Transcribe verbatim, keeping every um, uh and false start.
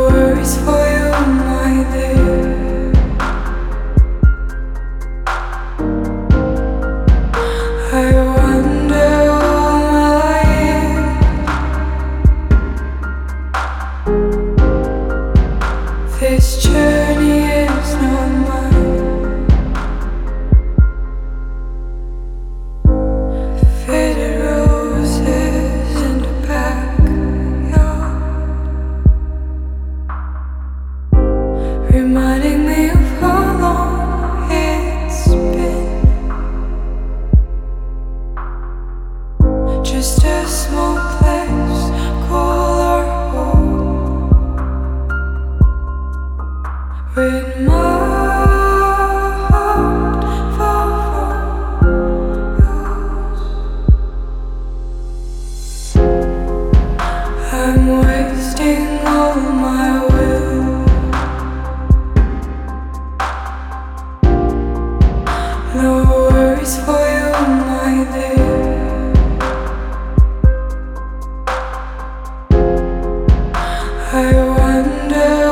worries for you, my dear. I wonder all my years, this journey is not mine. Faded roses in the backyard, reminding me of how long it's been. Just a small place called our home, with my heart far from yours. I'm wasting all my will. No worries for you, my dear. I wonder